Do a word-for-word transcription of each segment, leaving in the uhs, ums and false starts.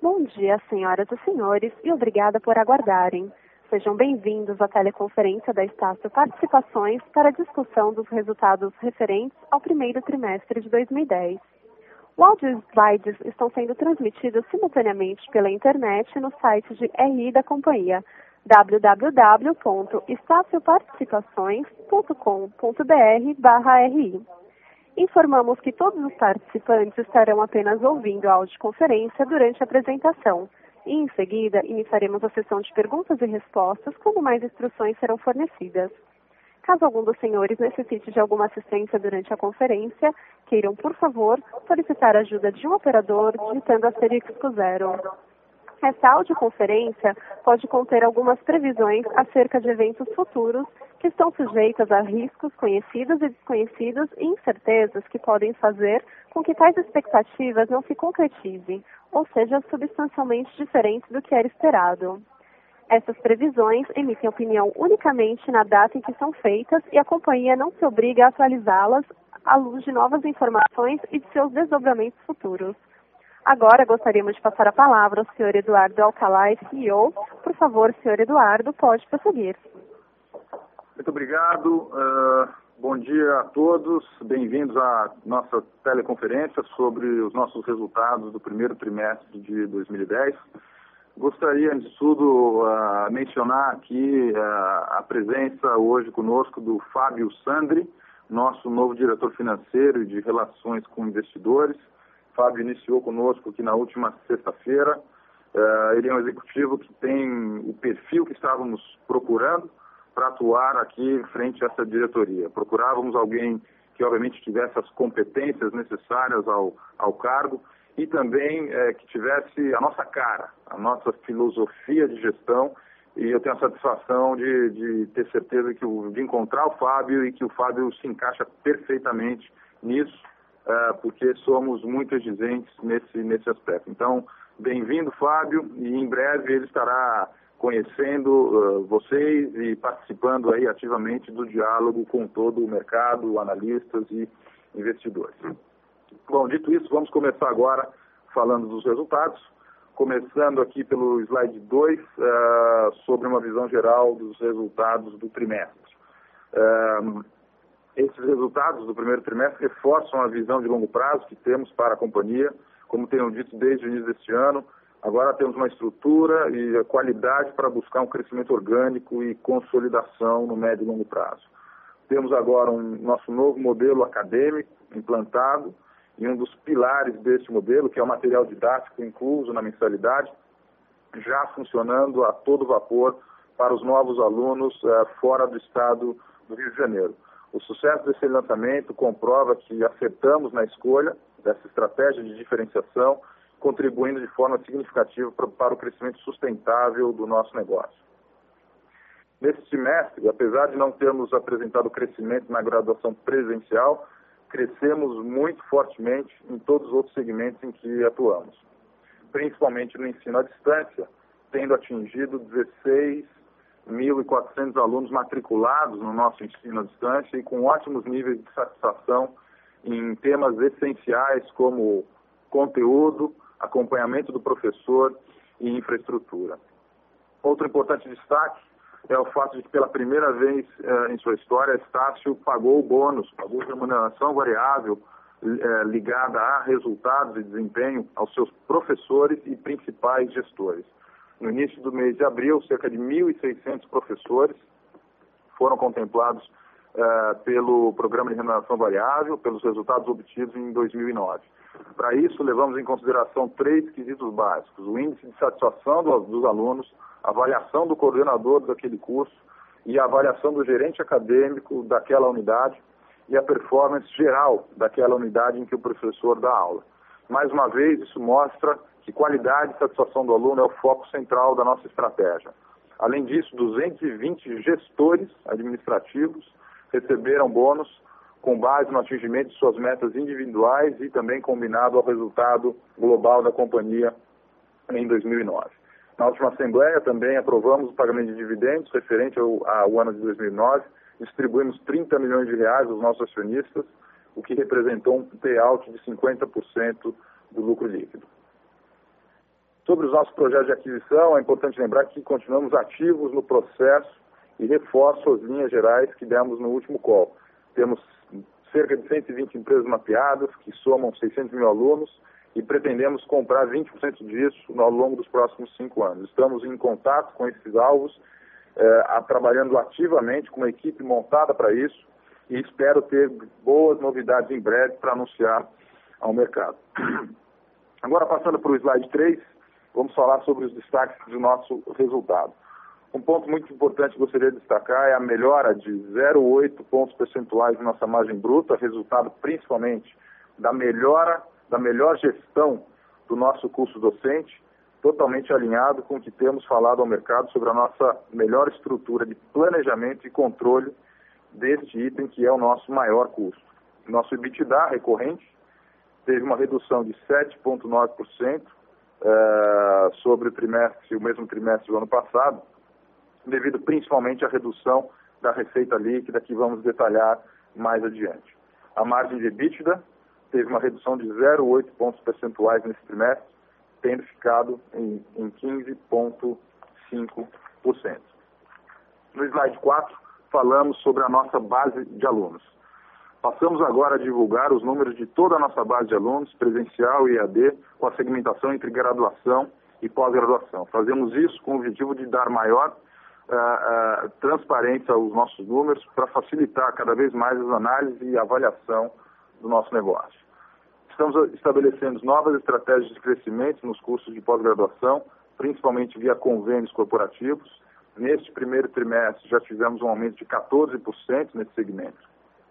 Bom dia, senhoras e senhores, e obrigada por aguardarem. Sejam bem-vindos à teleconferência da Estácio Participações para a discussão dos resultados referentes ao primeiro trimestre de dois mil e dez. O áudio e os slides estão sendo transmitidos simultaneamente pela internet no site de R I da companhia, w w w ponto estácio participações ponto com ponto b r barra r i. Informamos que todos os participantes estarão apenas ouvindo a audioconferência durante a apresentação e, em seguida, iniciaremos a sessão de perguntas e respostas quando mais instruções serão fornecidas. Caso algum dos senhores necessite de alguma assistência durante a conferência, queiram, por favor, solicitar a ajuda de um operador digitando asterisco zero. Essa audioconferência pode conter algumas previsões acerca de eventos futuros que estão sujeitas a riscos conhecidos e desconhecidos e incertezas que podem fazer com que tais expectativas não se concretizem, ou sejam substancialmente diferentes do que era esperado. Essas previsões emitem opinião unicamente na data em que são feitas e a companhia não se obriga a atualizá-las à luz de novas informações e de seus desdobramentos futuros. Agora gostaríamos de passar a palavra ao senhor Eduardo Alcalá, C E O. Por favor, senhor Eduardo, pode prosseguir. Muito obrigado. Uh, bom dia a todos. Bem-vindos à nossa teleconferência sobre os nossos resultados do primeiro trimestre de dois mil e dez. Gostaria, antes de tudo, uh, mencionar aqui uh, a presença hoje conosco do Fábio Sandri, nosso novo diretor financeiro e de relações com investidores. Fábio iniciou conosco aqui na última sexta-feira. Uh, ele é um executivo que tem o perfil que estávamos procurando para atuar aqui frente a essa diretoria. Procurávamos alguém que, obviamente, tivesse as competências necessárias ao, ao cargo e também eh, que tivesse a nossa cara, a nossa filosofia de gestão. E eu tenho a satisfação de, de ter certeza que o, de encontrar o Fábio e que o Fábio se encaixa perfeitamente nisso, Uh, porque somos muito exigentes nesse, nesse aspecto. Então, bem-vindo, Fábio, e em breve ele estará conhecendo uh, vocês e participando aí ativamente do diálogo com todo o mercado, analistas e investidores. Bom, dito isso, vamos começar agora falando dos resultados, começando aqui pelo slide dois, uh, sobre uma visão geral dos resultados do trimestre. Uh, Esses resultados do primeiro trimestre reforçam a visão de longo prazo que temos para a companhia. Como tenho dito desde o início deste ano, agora temos uma estrutura e a qualidade para buscar um crescimento orgânico e consolidação no médio e longo prazo. Temos agora um nosso novo modelo acadêmico implantado e um dos pilares deste modelo, que é o material didático incluso na mensalidade, já funcionando a todo vapor para os novos alunos eh, fora do estado do Rio de Janeiro. O sucesso desse lançamento comprova que acertamos na escolha dessa estratégia de diferenciação, contribuindo de forma significativa para o crescimento sustentável do nosso negócio. Nesse semestre, apesar de não termos apresentado crescimento na graduação presencial, crescemos muito fortemente em todos os outros segmentos em que atuamos, principalmente no ensino à distância, tendo atingido dezesseis mil e quatrocentos alunos matriculados no nosso ensino à distância e com ótimos níveis de satisfação em temas essenciais como conteúdo, acompanhamento do professor e infraestrutura. Outro importante destaque é o fato de que pela primeira vez eh, em sua história, a Estácio pagou o bônus, pagou remuneração variável eh, ligada a resultados e desempenho aos seus professores e principais gestores. No início do mês de abril, cerca de mil e seiscentos professores foram contemplados uh, pelo Programa de Remuneração Variável, pelos resultados obtidos em dois mil e nove. Para isso, levamos em consideração três quesitos básicos: o índice de satisfação do, dos alunos, a avaliação do coordenador daquele curso e a avaliação do gerente acadêmico daquela unidade e a performance geral daquela unidade em que o professor dá aula. Mais uma vez, isso mostra que qualidade e satisfação do aluno é o foco central da nossa estratégia. Além disso, duzentos e vinte gestores administrativos receberam bônus com base no atingimento de suas metas individuais e também combinado ao resultado global da companhia em dois mil e nove. Na última Assembleia também aprovamos o pagamento de dividendos referente ao, ao ano de dois mil e nove, distribuímos trinta milhões de reais aos nossos acionistas, o que representou um payout de cinquenta por cento do lucro líquido. Sobre os nossos projetos de aquisição, é importante lembrar que continuamos ativos no processo e reforço as linhas gerais que demos no último call. Temos cerca de cento e vinte empresas mapeadas, que somam seiscentos mil alunos, e pretendemos comprar vinte por cento disso ao longo dos próximos cinco anos. Estamos em contato com esses alvos, eh, a, trabalhando ativamente com uma equipe montada para isso, e espero ter boas novidades em breve para anunciar ao mercado. Agora, passando para o slide três, vamos falar sobre os destaques do nosso resultado. Um ponto muito importante que gostaria de destacar é a melhora de zero vírgula oito pontos percentuais na nossa margem bruta, resultado principalmente da melhora, da melhor gestão do nosso custo docente, totalmente alinhado com o que temos falado ao mercado sobre a nossa melhor estrutura de planejamento e controle deste item que é o nosso maior custo. Nosso EBITDA recorrente teve uma redução de sete vírgula nove por cento uh, sobre o trimestre, o mesmo trimestre do ano passado, devido principalmente à redução da receita líquida, que vamos detalhar mais adiante. A margem de EBITDA teve uma redução de zero vírgula oito pontos percentuais nesse trimestre, tendo ficado em, em quinze vírgula cinco por cento. No slide quatro, falamos sobre a nossa base de alunos. Passamos agora a divulgar os números de toda a nossa base de alunos, presencial e E A D, com a segmentação entre graduação e pós-graduação. Fazemos isso com o objetivo de dar maior uh, uh, transparência aos nossos números para facilitar cada vez mais as análises e avaliação do nosso negócio. Estamos estabelecendo novas estratégias de crescimento nos cursos de pós-graduação, principalmente via convênios corporativos. Neste primeiro trimestre já tivemos um aumento de quatorze por cento nesse segmento.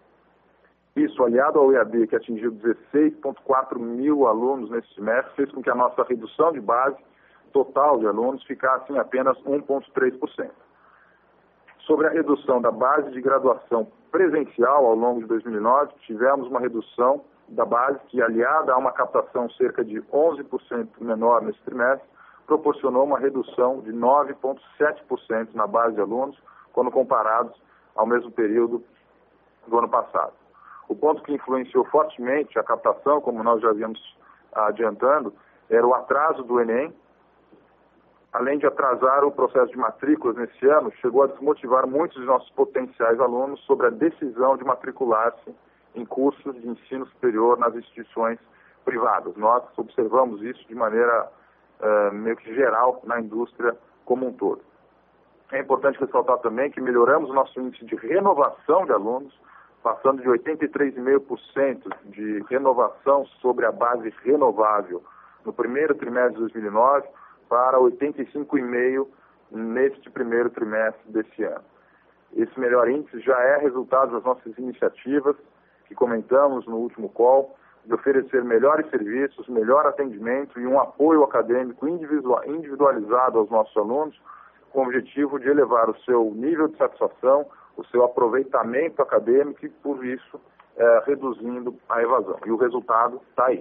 Isso, aliado ao E A D, que atingiu dezesseis vírgula quatro mil alunos nesse semestre, fez com que a nossa redução de base total de alunos ficasse em apenas um vírgula três por cento. Sobre a redução da base de graduação presencial ao longo de dois mil e nove, tivemos uma redução da base que, aliada a uma captação cerca de onze por cento menor nesse trimestre, proporcionou uma redução de nove vírgula sete por cento na base de alunos, quando comparados ao mesmo período do ano passado. O ponto que influenciou fortemente a captação, como nós já víamos adiantando, era o atraso do Enem. Além de atrasar o processo de matrículas nesse ano, chegou a desmotivar muitos de nossos potenciais alunos sobre a decisão de matricular-se em cursos de ensino superior nas instituições privadas. Nós observamos isso de maneira uh, meio que geral na indústria como um todo. É importante ressaltar também que melhoramos o nosso índice de renovação de alunos, passando de oitenta e três vírgula cinco por cento de renovação sobre a base renovável no primeiro trimestre de dois mil e nove para oitenta e cinco vírgula cinco por cento neste primeiro trimestre desse ano. Esse melhor índice já é resultado das nossas iniciativas que comentamos no último call, de oferecer melhores serviços, melhor atendimento e um apoio acadêmico individualizado aos nossos alunos, com o objetivo de elevar o seu nível de satisfação, o seu aproveitamento acadêmico e, por isso, é, reduzindo a evasão. E o resultado está aí.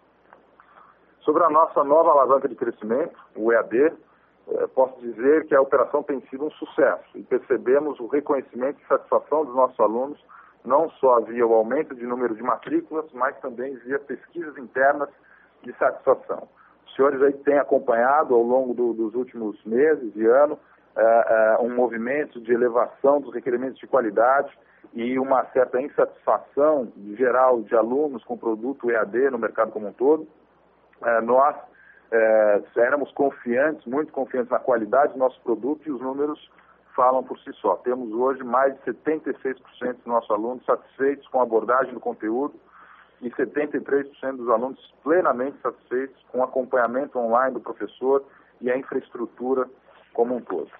Sobre a nossa nova alavanca de crescimento, o E A D, é, posso dizer que a operação tem sido um sucesso e percebemos o reconhecimento e satisfação dos nossos alunos, não só via o aumento de número de matrículas, mas também via pesquisas internas de satisfação. Os senhores aí têm acompanhado ao longo do, dos últimos meses e ano uh, uh, um movimento de elevação dos requerimentos de qualidade e uma certa insatisfação geral de alunos com o produto E A D no mercado como um todo. Uh, nós uh, éramos confiantes, muito confiantes na qualidade do nosso produto e os números falam por si só. Temos hoje mais de setenta e seis por cento dos nossos alunos satisfeitos com a abordagem do conteúdo e setenta e três por cento dos alunos plenamente satisfeitos com o acompanhamento online do professor e a infraestrutura como um todo.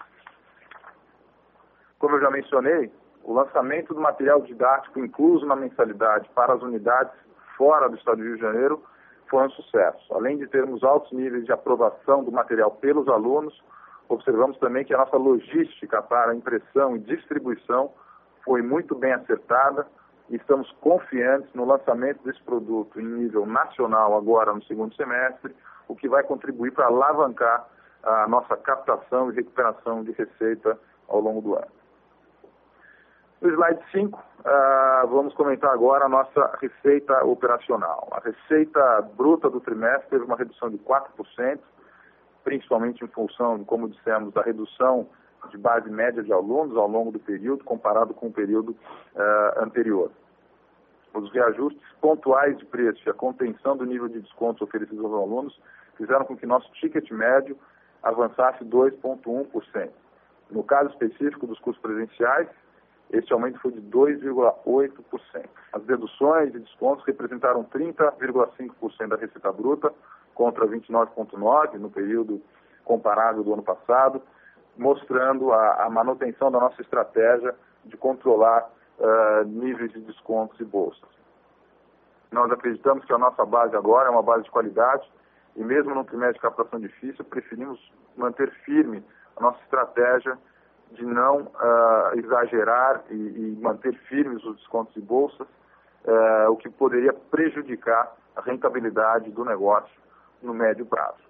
Como eu já mencionei, o lançamento do material didático incluso na mensalidade para as unidades fora do Estado do Rio de Janeiro foi um sucesso. Além de termos altos níveis de aprovação do material pelos alunos, observamos também que a nossa logística para impressão e distribuição foi muito bem acertada e estamos confiantes no lançamento desse produto em nível nacional agora no segundo semestre, o que vai contribuir para alavancar a nossa captação e recuperação de receita ao longo do ano. No slide cinco, uh, vamos comentar agora a nossa receita operacional. A receita bruta do trimestre teve uma redução de quatro por cento, principalmente em função, como dissemos, da redução de base média de alunos ao longo do período, comparado com o período uh, anterior. Os reajustes pontuais de preço e a contenção do nível de descontos oferecidos aos alunos fizeram com que nosso ticket médio avançasse dois vírgula um por cento. No caso específico dos custos presenciais, este aumento foi de dois vírgula oito por cento. As deduções e descontos representaram trinta vírgula cinco por cento da receita bruta, contra vinte e nove vírgula nove por cento no período comparável do ano passado, mostrando a, a manutenção da nossa estratégia de controlar uh, níveis de descontos e bolsas. Nós acreditamos que a nossa base agora é uma base de qualidade e mesmo num trimestre de captação difícil, preferimos manter firme a nossa estratégia de não uh, exagerar e, e manter firmes os descontos e bolsas, uh, o que poderia prejudicar a rentabilidade do negócio no médio prazo.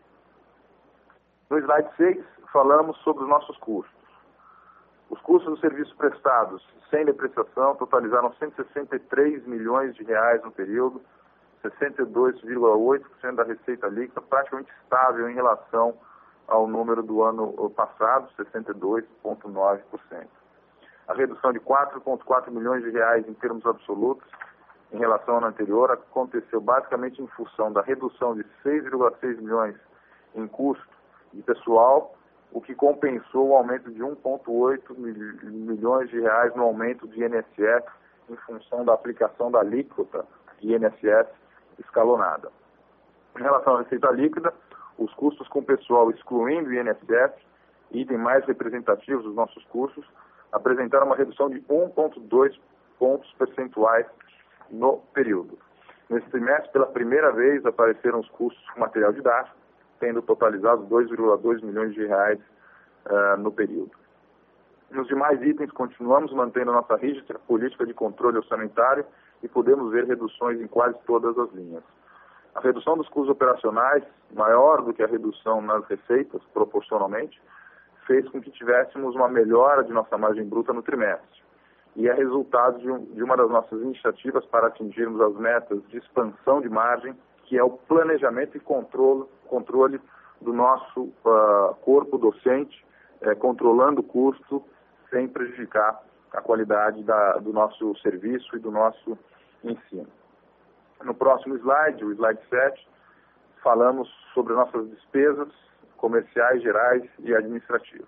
No slide seis, falamos sobre os nossos custos. Os custos dos serviços prestados sem depreciação totalizaram cento e sessenta e três milhões de reais no período, sessenta e dois vírgula oito por cento da receita líquida, praticamente estável em relação ao número do ano passado, sessenta e dois vírgula nove por cento. A redução de quatro vírgula quatro milhões de reais em termos absolutos em relação ao ano anterior aconteceu basicamente em função da redução de seis vírgula seis milhões em custo de pessoal, o que compensou o aumento de um vírgula oito milhões de reais no aumento de I N S S em função da aplicação da alíquota de I N S S escalonada. Em relação à receita líquida, os custos com pessoal excluindo o I N S S, item mais representativos dos nossos custos, apresentaram uma redução de um vírgula dois pontos percentuais no período. Nesse trimestre, pela primeira vez, apareceram os custos com material didático, tendo totalizado dois vírgula dois milhões de reais uh, no período. Nos demais itens, continuamos mantendo a nossa rígida política de controle orçamentário e podemos ver reduções em quase todas as linhas. A redução dos custos operacionais, maior do que a redução nas receitas, proporcionalmente, fez com que tivéssemos uma melhora de nossa margem bruta no trimestre. E é resultado de, um, de uma das nossas iniciativas para atingirmos as metas de expansão de margem, que é o planejamento e controle, controle do nosso uh, corpo docente, eh, controlando o custo sem prejudicar a qualidade da, do nosso serviço e do nosso ensino. No próximo slide, o slide sete, falamos sobre nossas despesas comerciais, gerais e administrativas.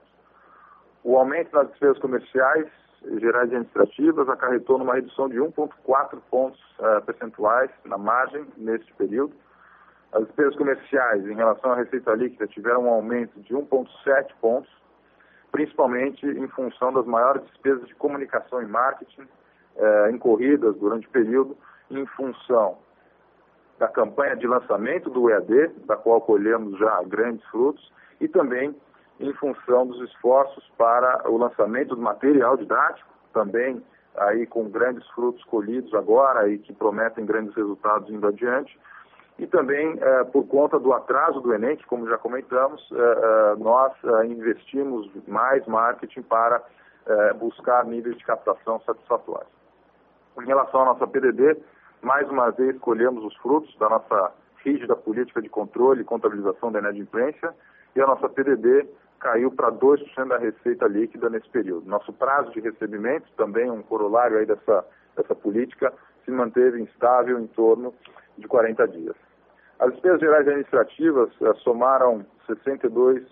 O aumento das despesas comerciais, gerais e administrativas acarretou numa redução de um vírgula quatro pontos uh, percentuais na margem neste período. As despesas comerciais em relação à receita líquida tiveram um aumento de um vírgula sete pontos, principalmente em função das maiores despesas de comunicação e marketing uh, incorridas durante o período, em função da campanha de lançamento do E A D, da qual colhemos já grandes frutos, e também em função dos esforços para o lançamento do material didático, também aí com grandes frutos colhidos agora e que prometem grandes resultados indo adiante, e também eh, por conta do atraso do Enem, que como já comentamos, eh, eh, nós eh, investimos mais marketing para eh, buscar níveis de captação satisfatórios. Em relação à nossa P D D, mais uma vez colhemos os frutos da nossa rígida política de controle e contabilização da inadimplência, e a nossa P D D caiu para dois por cento da receita líquida nesse período. Nosso prazo de recebimento, também um corolário aí dessa, dessa política, se manteve instável em torno de quarenta dias. As despesas gerais administrativas eh, somaram sessenta e dois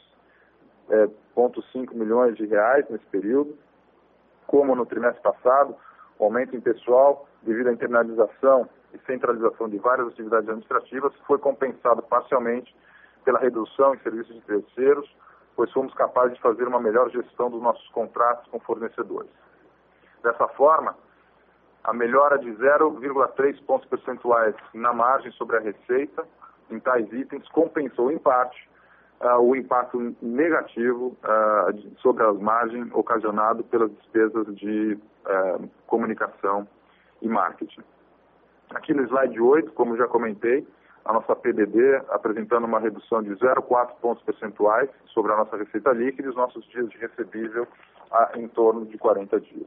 vírgula cinco milhões de reais nesse período, como no trimestre passado. O aumento em pessoal, devido à internalização e centralização de várias atividades administrativas, foi compensado parcialmente pela redução em serviços de terceiros, pois fomos capazes de fazer uma melhor gestão dos nossos contratos com fornecedores. Dessa forma, a melhora de zero vírgula três pontos percentuais na margem sobre a receita em tais itens compensou, em parte, uh, o impacto negativo uh, de, sobre a margem ocasionado pelas despesas de uh, comunicação e marketing. Aqui no slide oito, como já comentei, a nossa P D D apresentando uma redução de zero vírgula quatro pontos percentuais sobre a nossa receita líquida e os nossos dias de recebível a, em torno de quarenta dias.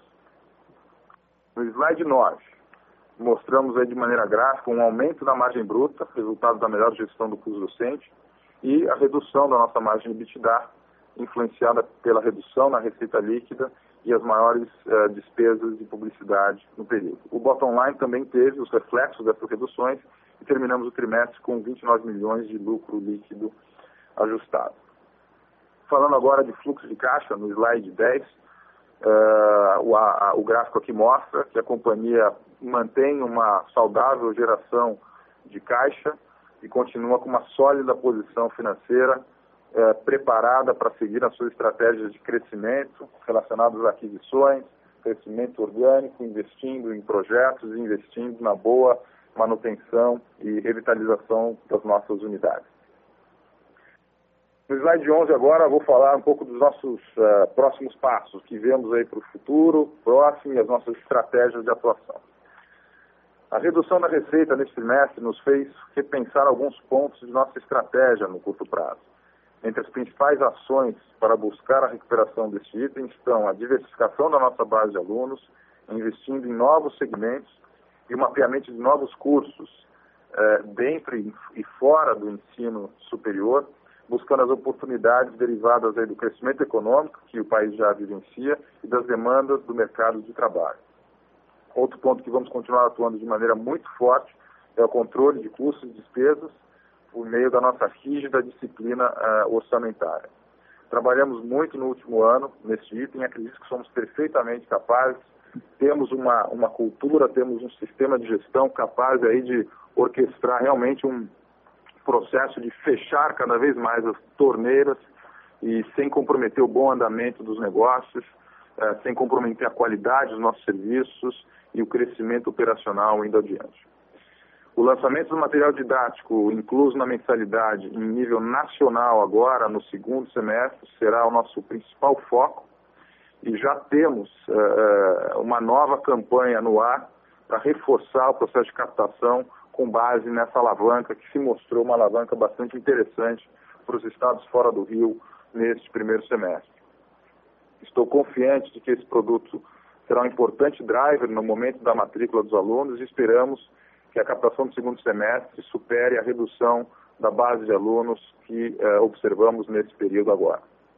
No slide nove, mostramos aí de maneira gráfica um aumento da margem bruta, resultado da melhor gestão do custo docente, e a redução da nossa margem de EBITDA, influenciada pela redução na receita líquida e as maiores uh, despesas de publicidade no período. O bottom line também teve os reflexos dessas reduções e terminamos o trimestre com vinte e nove milhões de lucro líquido ajustado. Falando agora de fluxo de caixa, no slide dez, uh, o, a, o gráfico aqui mostra que a companhia mantém uma saudável geração de caixa e continua com uma sólida posição financeira eh, preparada para seguir as suas estratégias de crescimento relacionadas a aquisições, crescimento orgânico, investindo em projetos e investindo na boa manutenção e revitalização das nossas unidades. No slide onze agora eu vou falar um pouco dos nossos uh, próximos passos, que vemos aí para o futuro próximo e as nossas estratégias de atuação. A redução da receita neste trimestre nos fez repensar alguns pontos de nossa estratégia no curto prazo. Entre as principais ações para buscar a recuperação deste item estão a diversificação da nossa base de alunos, investindo em novos segmentos e o mapeamento de novos cursos eh, dentro e fora do ensino superior, buscando as oportunidades derivadas aí do crescimento econômico que o país já vivencia e das demandas do mercado de trabalho. Outro ponto que vamos continuar atuando de maneira muito forte é o controle de custos e despesas por meio da nossa rígida disciplina uh, orçamentária. Trabalhamos muito no último ano nesse item, acredito que somos perfeitamente capazes, temos uma, uma cultura, temos um sistema de gestão capaz aí de orquestrar realmente um processo de fechar cada vez mais as torneiras e sem comprometer o bom andamento dos negócios, uh, sem comprometer a qualidade dos nossos serviços e o crescimento operacional indo adiante. O lançamento do material didático incluso na mensalidade em nível nacional agora, no segundo semestre, será o nosso principal foco e já temos uh, uma nova campanha no ar para reforçar o processo de captação com base nessa alavanca que se mostrou uma alavanca bastante interessante para os estados fora do Rio neste primeiro semestre. Estou confiante de que esse produto será um importante driver no momento da matrícula dos alunos e esperamos que a captação do segundo semestre supere a redução da base de alunos que eh, observamos nesse período agora.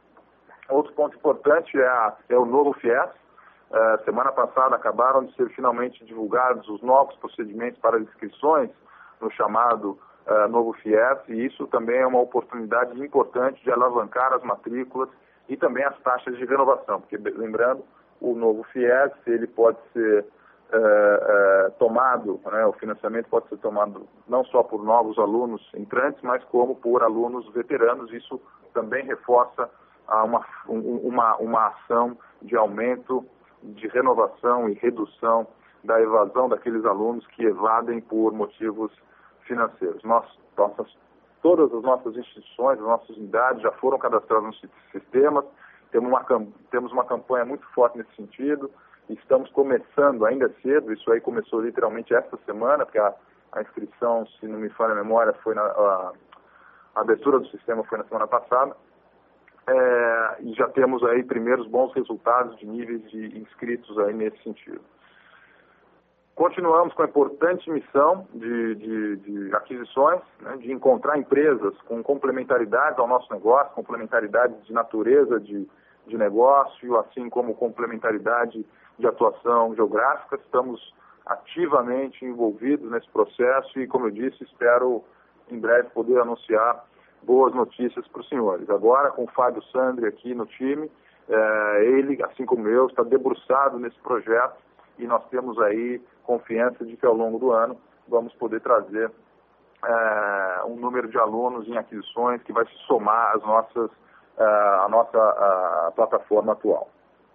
Outro ponto importante é, a, é o novo FIES. Uh, semana passada acabaram de ser finalmente divulgados os novos procedimentos para as inscrições no chamado uh, novo FIES, e isso também é uma oportunidade importante de alavancar as matrículas e também as taxas de renovação, porque, lembrando, o novo FIES, ele pode ser uh, uh, tomado, né, o financiamento pode ser tomado não só por novos alunos entrantes, mas como por alunos veteranos. Isso também reforça uh, uma, um, uma, uma ação de aumento, de renovação e redução da evasão daqueles alunos que evadem por motivos financeiros. Nós, nossas, todas as nossas instituições, as nossas unidades já foram cadastradas nos sistemas, temos uma, temos uma campanha muito forte nesse sentido, estamos começando ainda cedo, isso aí começou literalmente esta semana, porque a, a inscrição, se não me falha a memória, foi na, a, a abertura do sistema foi na semana passada. É, e já temos aí primeiros bons resultados de níveis de inscritos aí nesse sentido. Continuamos com a importante missão de, de, de aquisições, né, de encontrar empresas com complementaridade ao nosso negócio, complementaridade de natureza de, de negócio, assim como complementaridade de atuação geográfica. Estamos ativamente envolvidos nesse processo e, como eu disse, espero em breve poder anunciar boas notícias para os senhores. Agora, com o Fábio Sandri aqui no time, eh, ele, assim como eu, está debruçado nesse projeto e nós temos aí confiança de que ao longo do ano vamos poder trazer eh, um número de alunos em aquisições que vai se somar às nossas, eh, à nossa à plataforma atual.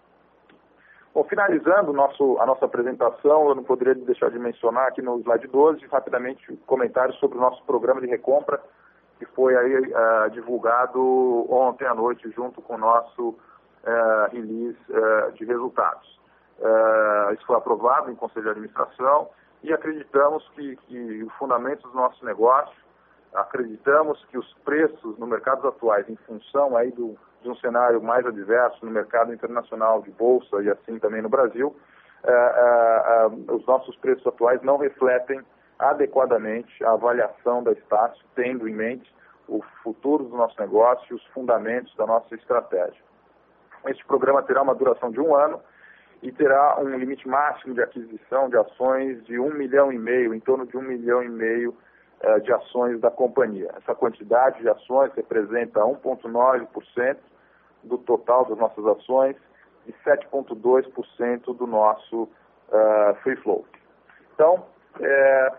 Bom, finalizando nosso, a nossa apresentação, eu não poderia deixar de mencionar aqui no slide doze, rapidamente, comentários sobre o nosso programa de recompra, que foi aí uh, divulgado ontem à noite junto com o nosso uh, release uh, de resultados. Uh, isso foi aprovado em Conselho de Administração e acreditamos que, que o fundamento do nosso negócio, acreditamos que os preços no mercado atuais, em função aí do, de um cenário mais adverso no mercado internacional de bolsa e assim também no Brasil, uh, uh, uh, os nossos preços atuais não refletem adequadamente a avaliação da Estácio, tendo em mente o futuro do nosso negócio e os fundamentos da nossa estratégia. Este programa terá uma duração de um ano e terá um limite máximo de aquisição de ações de um milhão e meio, em torno de um milhão e meio uh, de ações da companhia. Essa quantidade de ações representa um vírgula nove por cento do total das nossas ações e sete vírgula dois por cento do nosso uh, free float. Então, é,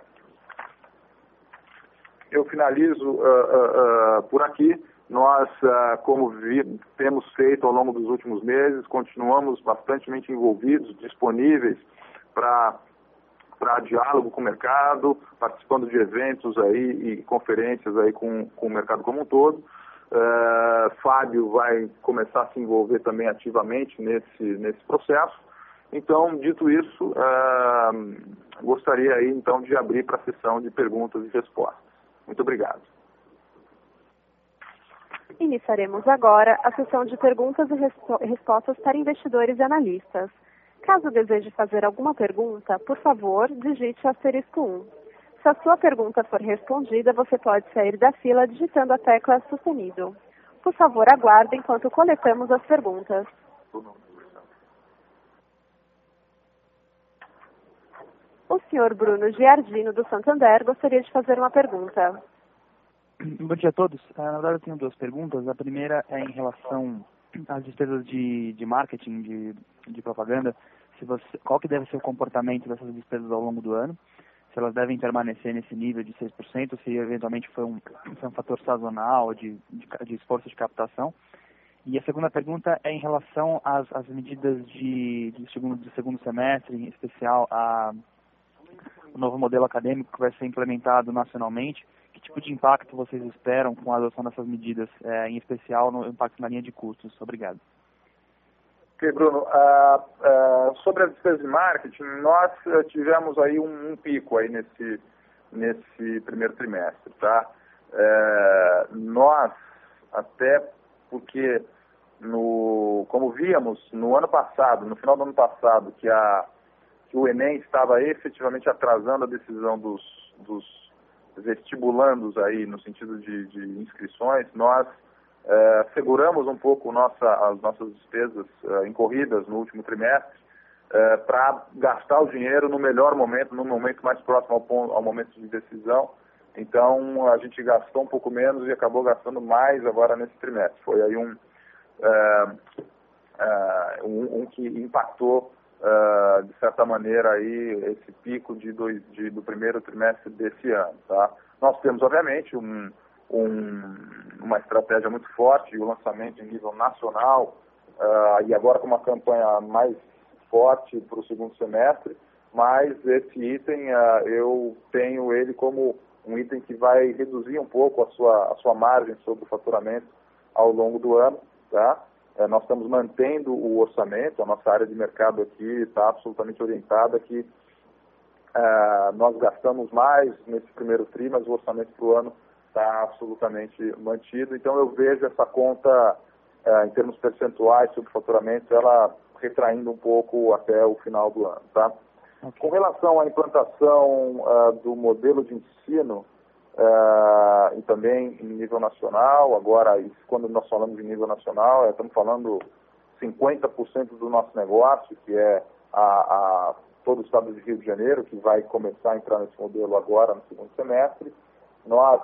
eu finalizo uh, uh, uh, por aqui. Nós, uh, como vi, temos feito ao longo dos últimos meses, continuamos bastante envolvidos, disponíveis para para diálogo com o mercado, participando de eventos aí e conferências aí com, com o mercado como um todo. Uh, Fábio vai começar a se envolver também ativamente nesse, nesse processo. Então, dito isso, uh, gostaria aí então de abrir para a sessão de perguntas e respostas. Muito obrigado. Iniciaremos agora a sessão de perguntas e respostas para investidores e analistas. Caso deseje fazer alguma pergunta, por favor, digite asterisco um. Se a sua pergunta for respondida, você pode sair da fila digitando a tecla sustenido. Por favor, aguarde enquanto coletamos as perguntas. O senhor Bruno Giardino, do Santander, gostaria de fazer uma pergunta. Bom dia a todos. Na verdade, eu tenho duas perguntas. A primeira é em relação às despesas de, de marketing, de, de propaganda. Se você, qual que deve ser o comportamento dessas despesas ao longo do ano? Se elas devem permanecer nesse nível de seis por cento, se eventualmente foi um, foi um fator sazonal de, de, de esforço de captação. E a segunda pergunta é em relação às, às medidas de, de, segundo, de segundo semestre, em especial a, o novo modelo acadêmico que vai ser implementado nacionalmente. Que tipo de impacto vocês esperam com a adoção dessas medidas, é, em especial no impacto na linha de custos? Obrigado. Ok, Bruno. Uh, uh, sobre as despesas de marketing, nós uh, tivemos aí um, um pico aí nesse, nesse primeiro trimestre, tá? Uh, nós, até porque, no, como víamos no ano passado, no final do ano passado, que, a, que o Enem estava efetivamente atrasando a decisão dos, dos vestibulandos aí no sentido de, de inscrições, nós eh, seguramos um pouco nossa, as nossas despesas eh, incorridas no último trimestre eh, para gastar o dinheiro no melhor momento, no momento mais próximo ao, ponto, ao momento de decisão. Então a gente gastou um pouco menos e acabou gastando mais agora nesse trimestre. Foi aí um, eh, eh, um, um que impactou Uh, de certa maneira aí esse pico de dois, de, do primeiro trimestre desse ano, tá? Nós temos obviamente um, um, uma estratégia muito forte, o lançamento em nível nacional uh, e agora com uma campanha mais forte para o segundo semestre, mas esse item uh, eu tenho ele como um item que vai reduzir um pouco a sua, a sua margem sobre o faturamento ao longo do ano, tá? Nós estamos mantendo o orçamento, a nossa área de mercado aqui está absolutamente orientada que uh, nós gastamos mais nesse primeiro tri, mas o orçamento para o ano está absolutamente mantido. Então eu vejo essa conta, uh, em termos percentuais sobre faturamento, ela retraindo um pouco até o final do ano. Tá? Okay. Com relação à implantação uh, do modelo de ensino, Uh, e também em nível nacional, agora, quando nós falamos de nível nacional, estamos falando cinquenta por cento do nosso negócio, que é a, a, todo o estado de Rio de Janeiro, que vai começar a entrar nesse modelo agora no segundo semestre. Nós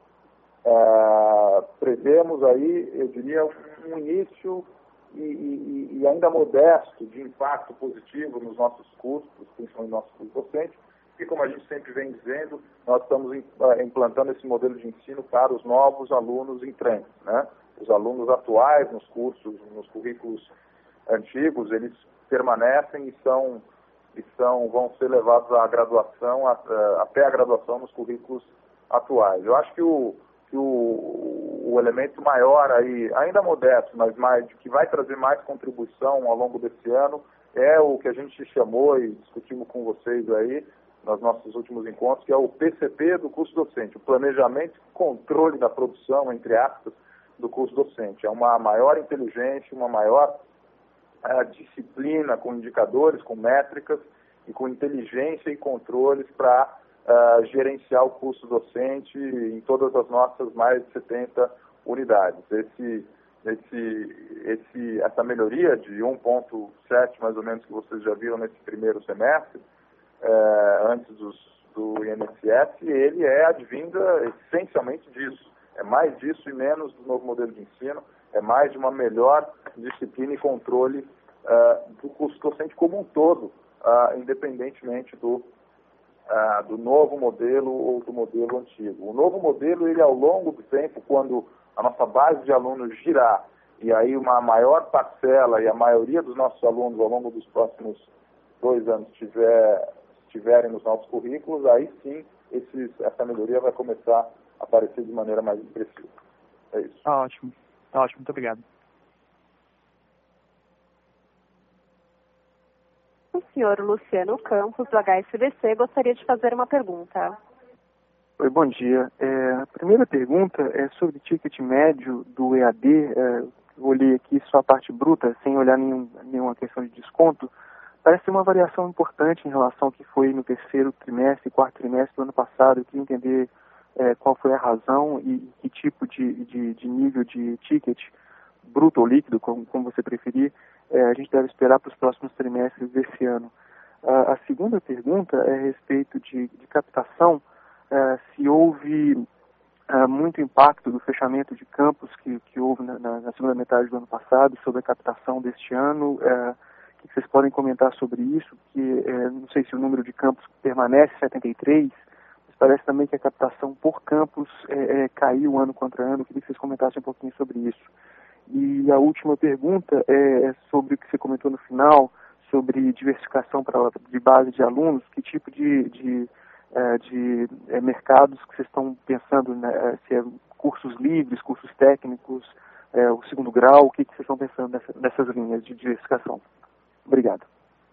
uh, prevemos aí, eu diria, um início e, e, e ainda modesto de impacto positivo nos nossos custos, principalmente no nosso custo docente. E como a gente sempre vem dizendo, nós estamos implantando esse modelo de ensino para os novos alunos entrantes, né? Os alunos atuais nos cursos, nos currículos antigos, eles permanecem e são, e são vão ser levados à graduação, a, a, até a graduação nos currículos atuais. Eu acho que o, que o, o elemento maior aí, ainda modesto, mas mais, que vai trazer mais contribuição ao longo desse ano, é o que a gente chamou e discutimos com vocês aí, nos nossos últimos encontros, que é o P C P do curso docente, o planejamento e controle da produção, entre aspas, do curso docente. É uma maior inteligência, uma maior uh, disciplina com indicadores, com métricas e com inteligência e controles para uh, gerenciar o custo docente em todas as nossas mais de setenta unidades. Esse, esse, esse, essa melhoria de um vírgula sete, mais ou menos, que vocês já viram nesse primeiro semestre, uh, antes dos, do I N S S, ele é advinda essencialmente disso. É mais disso e menos do novo modelo de ensino, é mais de uma melhor disciplina e controle uh, do custo docente como um todo, uh, independentemente do, uh, do novo modelo ou do modelo antigo. O novo modelo, ele ao longo do tempo, quando a nossa base de alunos girar, e aí uma maior parcela e a maioria dos nossos alunos ao longo dos próximos dois anos tiver, estiverem nos nossos currículos, aí sim esses, essa melhoria vai começar a aparecer de maneira mais expressiva. É isso. Tá ótimo. Tá ótimo. Muito obrigado. O senhor Luciano Campos, do H S B C, gostaria de fazer uma pergunta. Oi, bom dia. É, a primeira pergunta é sobre o ticket médio do E A D. É, eu olhei aqui só a parte bruta, sem olhar nenhum, nenhuma questão de desconto. Parece ter uma variação importante em relação ao que foi no terceiro trimestre e quarto trimestre do ano passado. Eu queria entender é, qual foi a razão e que tipo de, de, de nível de ticket, bruto ou líquido, como, como você preferir, é, a gente deve esperar para os próximos trimestres desse ano. Uh, a segunda pergunta é a respeito de, de captação. Uh, se houve uh, muito impacto do fechamento de campos que, que houve na, na, na segunda metade do ano passado sobre a captação deste ano. Uh, o que vocês podem comentar sobre isso? Que, uh, não sei se o número de campos permanece setenta e três, mas parece também que a captação por campus uh, uh, caiu ano contra ano. Eu queria que vocês comentassem um pouquinho sobre isso. E a última pergunta é, é sobre o que você comentou no final, sobre diversificação pra, de base de alunos. Que tipo de, de, é, de é, mercados que vocês estão pensando, né? Se é cursos livres, cursos técnicos, é, o segundo grau, o que, que vocês estão pensando nessa, nessas linhas de diversificação? Obrigado.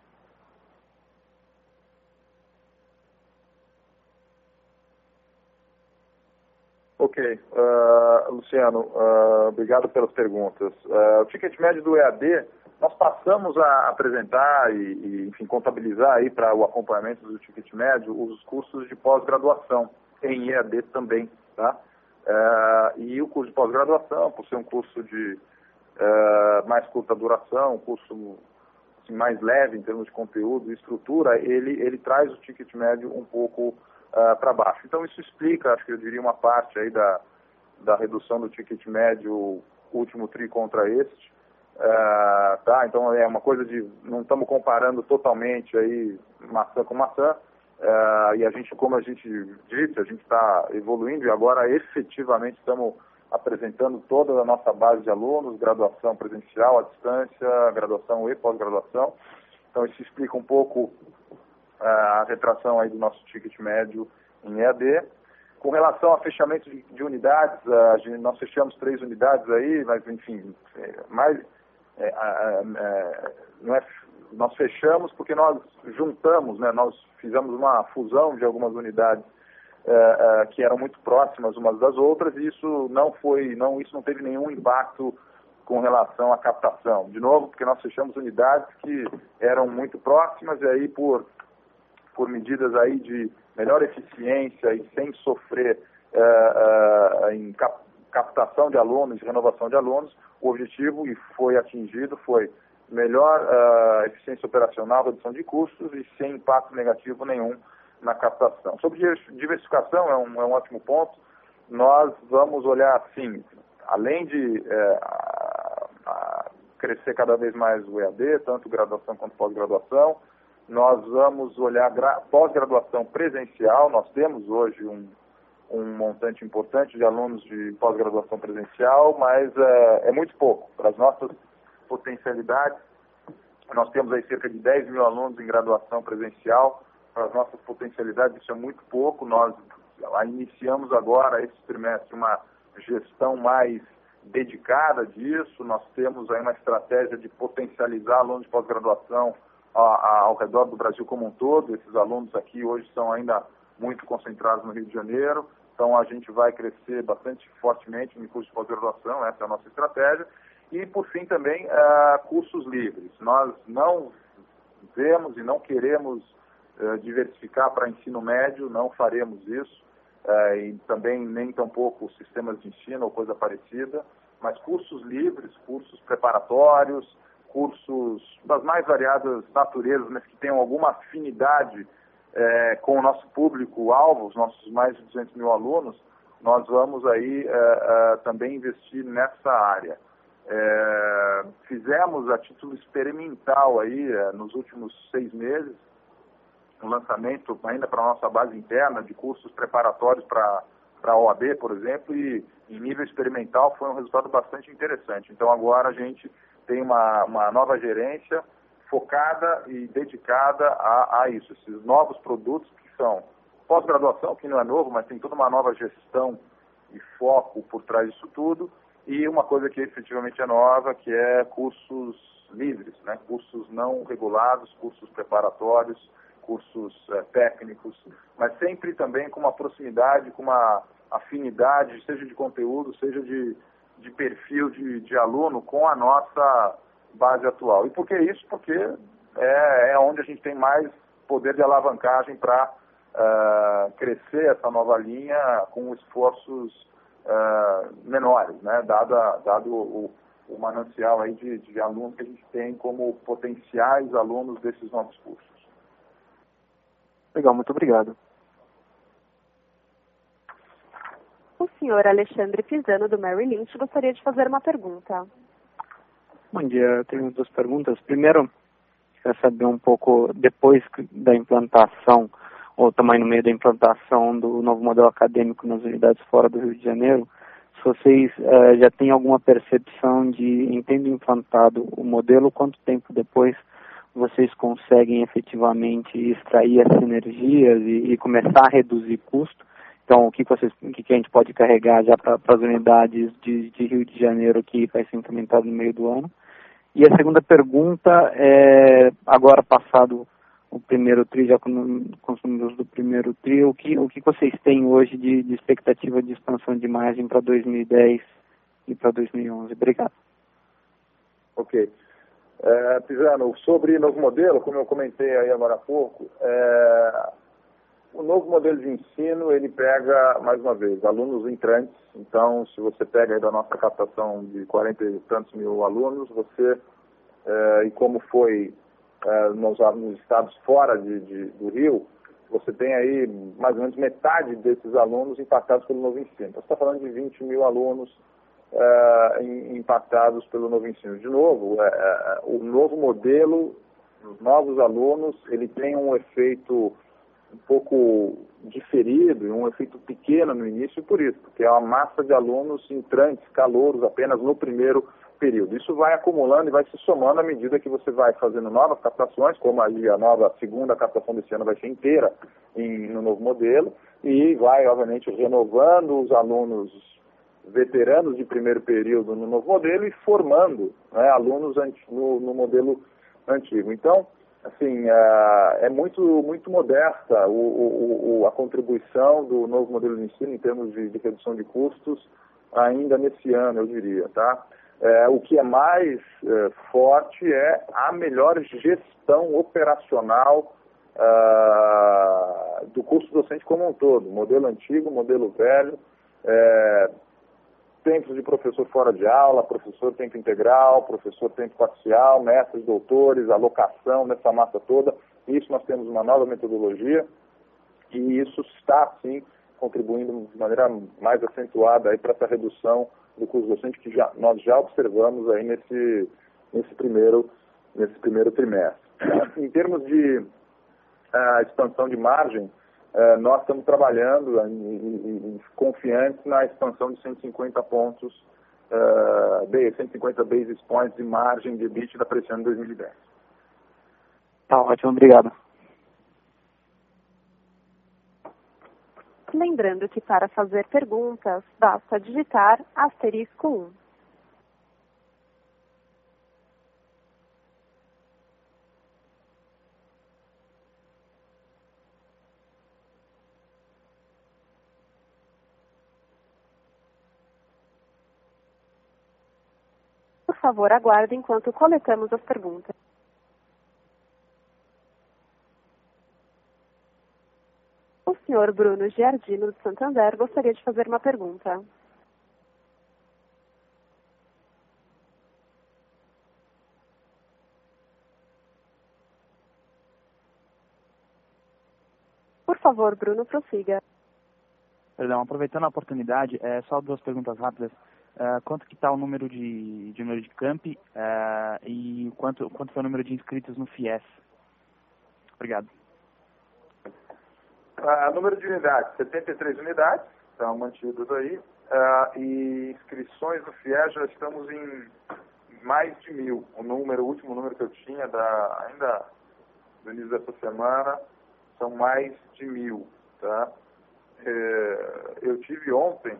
Ok, uh, Luciano, uh, obrigado pelas perguntas. Uh, o ticket médio do E A D, nós passamos a apresentar e, e enfim, contabilizar aí para o acompanhamento do ticket médio os cursos de pós-graduação em E A D também, tá? Uh, e o curso de pós-graduação, por ser um curso de uh, mais curta duração, um curso assim, mais leve em termos de conteúdo e estrutura, ele, ele traz o ticket médio um pouco Uh, para baixo. Então isso explica, acho que eu diria, uma parte aí da, da redução do ticket médio último tri contra este. Uh, tá? Então é uma coisa de, não estamos comparando totalmente aí maçã com maçã, uh, e a gente, como a gente disse, a gente está evoluindo e agora efetivamente estamos apresentando toda a nossa base de alunos, graduação presencial, à distância, graduação e pós-graduação. Então isso explica um pouco a retração aí do nosso ticket médio em E A D. Com relação a fechamento de, de unidades, a gente, nós fechamos três unidades aí, mas enfim, é, mais, é, é, não é, nós fechamos porque nós juntamos, né, nós fizemos uma fusão de algumas unidades é, é, que eram muito próximas umas das outras, e isso não foi, não, isso não teve nenhum impacto com relação à captação. De novo, porque nós fechamos unidades que eram muito próximas e aí por por medidas aí de melhor eficiência e sem sofrer uh, uh, em cap captação de alunos, de renovação de alunos, o objetivo, e foi atingido, foi melhor uh, eficiência operacional, redução de custos e sem impacto negativo nenhum na captação. Sobre diversificação, é um, é um ótimo ponto. Nós vamos olhar, assim, além de uh, a, a crescer cada vez mais o E A D, tanto graduação quanto pós-graduação, nós vamos olhar pós-graduação presencial. Nós temos hoje um, um montante importante de alunos de pós-graduação presencial, mas é, é muito pouco para as nossas potencialidades. Nós temos aí cerca de dez mil alunos em graduação presencial. Para as nossas potencialidades, isso é muito pouco. Nós iniciamos agora, esse trimestre, uma gestão mais dedicada disso. Nós temos aí uma estratégia de potencializar alunos de pós-graduação ao redor do Brasil como um todo. Esses alunos aqui hoje são ainda muito concentrados no Rio de Janeiro, então a gente vai crescer bastante fortemente no curso de pós-graduação, essa é a nossa estratégia. E, por fim, também, uh, cursos livres. Nós não vemos e não queremos uh, diversificar para ensino médio, não faremos isso, uh, e também nem tampouco sistemas de ensino ou coisa parecida, mas cursos livres, cursos preparatórios, cursos das mais variadas naturezas, mas que tenham alguma afinidade uh, com o nosso público-alvo, os nossos mais de duzentos mil alunos, nós vamos aí uh, uh, também investir nessa área. É, fizemos a título experimental aí é, nos últimos seis meses um lançamento ainda para a nossa base interna de cursos preparatórios para a O A B, por exemplo, e em nível experimental foi um resultado bastante interessante. Então agora a gente tem uma, uma nova gerência focada e dedicada a, a isso, esses novos produtos que são pós-graduação, que não é novo, mas tem toda uma nova gestão e foco por trás disso tudo. E uma coisa que efetivamente é nova, que é cursos livres, né? Cursos não regulados, cursos preparatórios, cursos é, técnicos, mas sempre também com uma proximidade, com uma afinidade, seja de conteúdo, seja de, de perfil de, de aluno, com a nossa base atual. E por que isso? Porque é, é onde a gente tem mais poder de alavancagem para uh, crescer essa nova linha com esforços Uh, menores, né? dado, dado o, o manancial aí de, de alunos que a gente tem como potenciais alunos desses novos cursos. Legal, muito obrigado. O senhor Alexandre Pisano, do Merrill Lynch, gostaria de fazer uma pergunta. Bom dia, eu tenho duas perguntas. Primeiro, quero saber um pouco, depois da implantação, ou também no meio da implantação do novo modelo acadêmico nas unidades fora do Rio de Janeiro, se vocês uh, já têm alguma percepção de, em tendo implantado o modelo, quanto tempo depois vocês conseguem efetivamente extrair as sinergias e, e começar a reduzir custo? Então, o que, vocês, o que a gente pode carregar já para as unidades de, de Rio de Janeiro que vai ser implementado no meio do ano? E a segunda pergunta é, agora passado o primeiro tri, já com, com os números do primeiro tri, o que, o que vocês têm hoje de, de expectativa de expansão de margem para dois mil e dez e para dois mil e onze? Obrigado. Ok. É, Pisano, sobre novo modelo, como eu comentei aí agora há pouco, é, o novo modelo de ensino, ele pega, mais uma vez, alunos entrantes. Então, se você pega aí da nossa captação de quarenta e tantos mil alunos, você, é, e como foi Uh, nos, nos estados fora de, de, do Rio, você tem aí mais ou menos metade desses alunos impactados pelo novo ensino. Então, você está falando de vinte mil alunos uh, impactados pelo novo ensino. De novo, uh, uh, o novo modelo, os novos alunos, ele tem um efeito um pouco diferido, um efeito pequeno no início, por isso, porque é uma massa de alunos entrantes, calouros, apenas no primeiro período. Isso vai acumulando e vai se somando à medida que você vai fazendo novas captações, como ali a nova a segunda captação desse ano vai ser inteira em, no novo modelo, e vai, obviamente, renovando os alunos veteranos de primeiro período no novo modelo e formando, né, alunos no, no modelo antigo. Então, assim, é, é muito, muito modesta o, o, o, a contribuição do novo modelo de ensino em termos de, de redução de custos ainda nesse ano, eu diria, tá? É, o que é mais é, forte é a melhor gestão operacional uh, do curso docente como um todo, modelo antigo, modelo velho, é, tempos de professor fora de aula, professor tempo integral, professor tempo parcial, mestres, doutores, alocação nessa massa toda. Isso nós temos uma nova metodologia e isso está, sim, contribuindo de maneira mais acentuada para essa redução do curso docente que já, nós já observamos aí nesse, nesse, primeiro, nesse primeiro trimestre. Em termos de uh, expansão de margem, uh, nós estamos trabalhando uh, e, e, confiantes na expansão de cento e cinquenta pontos, uh, cento e cinquenta basis points de margem de EBITDA para esse ano de dois mil e dez. Tá ótimo, obrigado. Lembrando que para fazer perguntas, basta digitar asterisco um. Por favor, aguarde enquanto coletamos as perguntas. senhor Bruno Giardino, de Santander, gostaria de fazer uma pergunta. Por favor, Bruno, prossiga. Perdão, aproveitando a oportunidade, é, só duas perguntas rápidas. Uh, quanto que está o número de, de número de campi uh, e quanto, quanto foi o número de inscritos no FIES? Obrigado. Uh, número de unidades, setenta e três unidades, estão mantidos aí, uh, e inscrições no FIES já estamos em mais de mil. O número, o último número que eu tinha, da, ainda do início dessa semana, são mais de mil, tá? Uh, eu tive ontem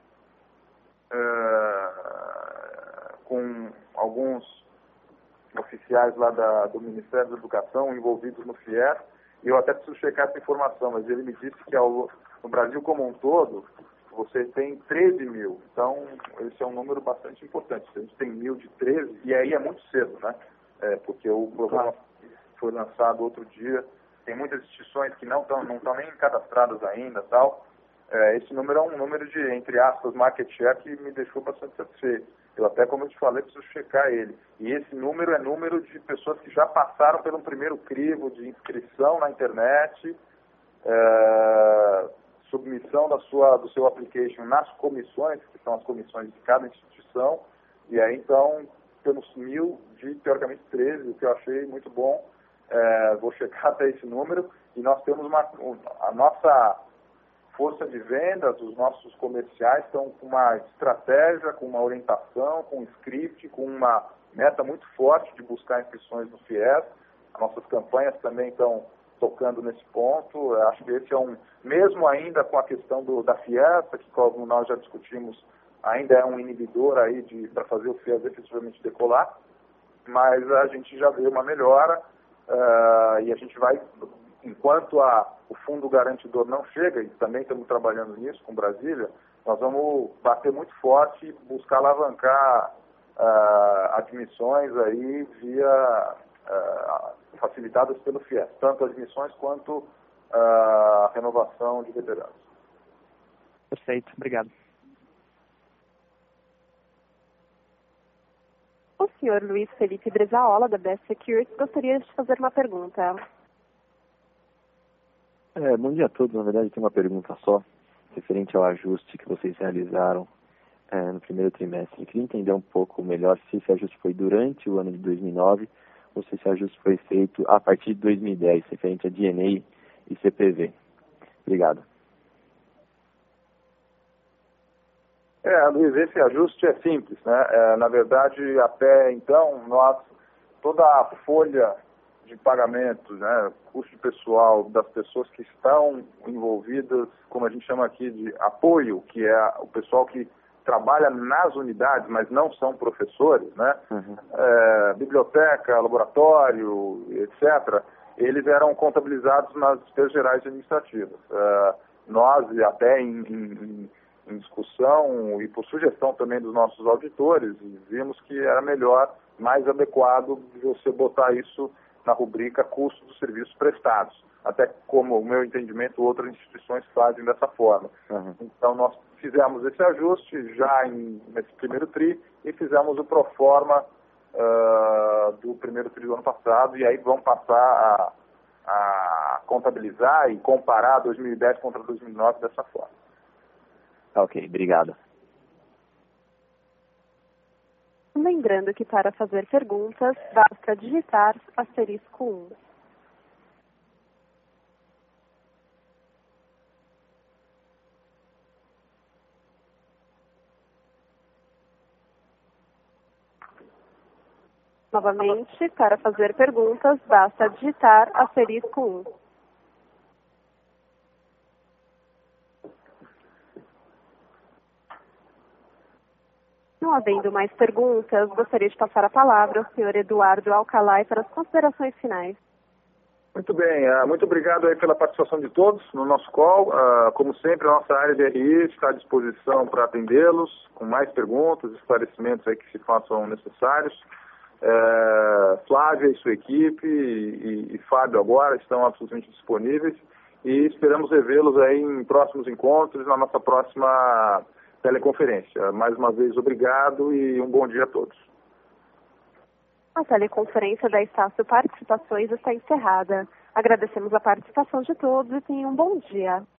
Uh, com alguns oficiais lá da, do Ministério da Educação envolvidos no FIES, e eu até preciso checar essa informação, mas ele me disse que ao, no Brasil como um todo, você tem treze mil, então esse é um número bastante importante. A gente tem mil de treze, e aí é muito cedo, né? É, porque o programa foi lançado outro dia, tem muitas instituições que não estão não estão nem cadastradas ainda, tal. É, esse número é um número de, entre aspas, market share que me deixou bastante satisfeito. Eu até, como eu te falei, preciso checar ele. E esse número é número de pessoas que já passaram pelo primeiro crivo de inscrição na internet, é, submissão da sua, do seu application nas comissões, que são as comissões de cada instituição. E aí, então, temos mil de, teoricamente, treze, o que eu achei muito bom. É, vou checar até esse número. E nós temos uma... A nossa... força de vendas, os nossos comerciais estão com uma estratégia, com uma orientação, com um script, com uma meta muito forte de buscar inscrições no FIES. As nossas campanhas também estão tocando nesse ponto. Eu acho que esse é um, mesmo ainda com a questão do, da Fiesta, que como nós já discutimos, ainda é um inibidor aí de, para fazer o FIES efetivamente decolar, mas a gente já vê uma melhora uh, e a gente vai... Enquanto a, o fundo garantidor não chega, e também estamos trabalhando nisso com Brasília, nós vamos bater muito forte e buscar alavancar uh, admissões aí via uh, facilitadas pelo FIES, tanto admissões quanto uh, a renovação de veteranos. Perfeito, obrigado. O senhor Luiz Felipe Bresaola, da Best Security, gostaria de fazer uma pergunta. É, bom dia a todos. Na verdade, tem uma pergunta só, referente ao ajuste que vocês realizaram é, no primeiro trimestre. Eu queria entender um pouco melhor se esse ajuste foi durante o ano de dois mil e nove ou se esse ajuste foi feito a partir de dois mil e dez, referente a D N A e C P V. Obrigado. É, Luiz, esse ajuste é simples, né? É, na verdade, até então, nós, toda a folha de pagamentos, né, custo pessoal das pessoas que estão envolvidas, como a gente chama aqui de apoio, que é o pessoal que trabalha nas unidades, mas não são professores, né, uhum. é, biblioteca, laboratório, etcétera, eles eram contabilizados nas despesas gerais administrativas. É, nós, até em, em, em discussão e por sugestão também dos nossos auditores, vimos que era melhor, mais adequado você botar isso na rubrica custo dos serviços prestados, até como o meu entendimento, outras instituições fazem dessa forma. Uhum. Então, nós fizemos esse ajuste já em, nesse primeiro tri e fizemos o proforma uh, do primeiro tri do ano passado, e aí vamos passar a, a contabilizar e comparar dois mil e dez contra dois mil e nove dessa forma. Ok, obrigado. Lembrando que para fazer perguntas, basta digitar asterisco um. Novamente, para fazer perguntas, basta digitar asterisco um. Não havendo mais perguntas, gostaria de passar a palavra ao senhor Eduardo Alcalay para as considerações finais. Muito bem, uh, muito obrigado aí pela participação de todos no nosso call. Uh, como sempre, a nossa área de R I está à disposição para atendê-los, com mais perguntas, esclarecimentos aí que se façam necessários. Uh, Flávia e sua equipe e, e, e Fábio agora estão absolutamente disponíveis. e esperamos revê-los aí em próximos encontros, na nossa próxima teleconferência. Mais uma vez, obrigado e um bom dia a todos. A teleconferência da Estácio Participações está encerrada. Agradecemos a participação de todos e tenham um bom dia.